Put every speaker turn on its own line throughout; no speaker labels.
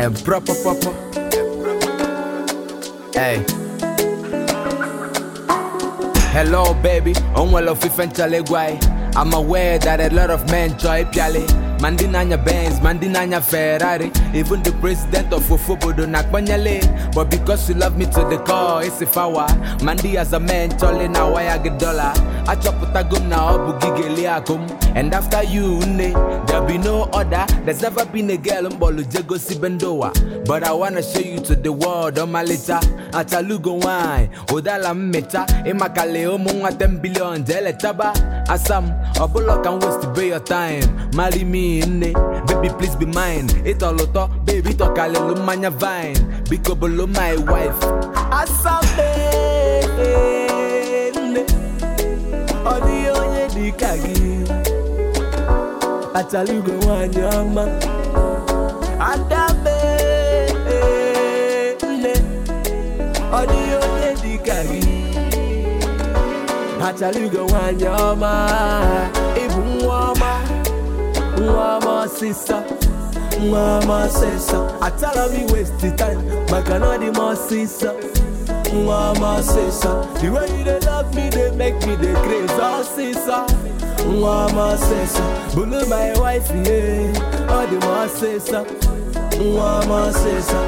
and proper. Hey. Hello, baby. On well of I'm aware that a lot of men try piale. Mandinanya Benz, Mandinanya Ferrari. Even the president of Fofo do not banyale. But because you love me to the core, it's a fawa. Mandi as a man, tolly now I get dollar. I chop utagum now, bugigeli akum. And after you, there'll be no other. There's never been a girl on Bolu Jego Sibendoa. But I wanna show you to the world on my litter. Atalugo wine, Odala Meta, Emakaleo Monga 10 billion, Deletaba, Asam, Obolo can waste to pay your time. Marry me. Baby, please be mine. It's all auto, baby, talk a little mania vine. Because below my wife. Asabe, Odi onye dikagi. Atalugo wanyama. Adabe, Odi onye dikagi. Atalugo wanyama. Ibu wama. Mama sister, I tell her me waste the time, but cannot the more sister. Mama sister, the way they love me, they make me the crazy. Oh sister, Mama sister, bully my wife, yeah. Oh the more sister, Mama sister.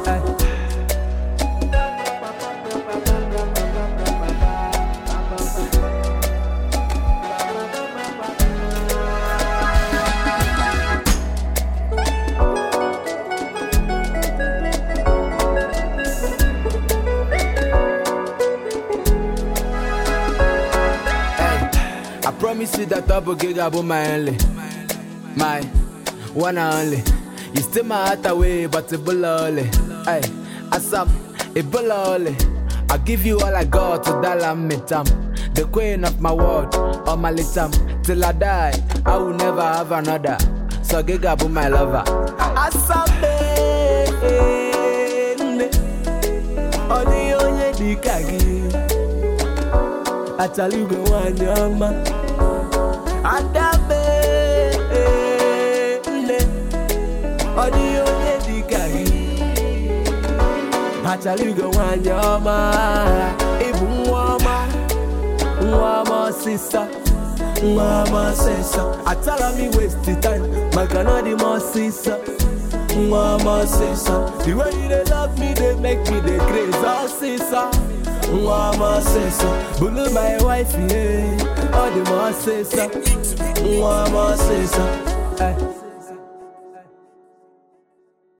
I promise you that double gig about my only, my one and only. You still my heart away, but it's bully. Hey, asap, it's bully. I give you all I got to Dala Mitam, the queen of my world, on my litam. Till I die, I will never have another. So gig about my lover. Asap, Odi onye dikagi. Atalugo wanyama. Adabe, Odi onye dikagi. Atalugo wanyama. Ibu mwama sister. Mama sister. I tell her me waste the time, but cannot the more sister. Mama sister. The way they love me, they make me the crazy. Oh sister. Mama sister, bully my wife, yeah. Oh, the more sister, Mama sister.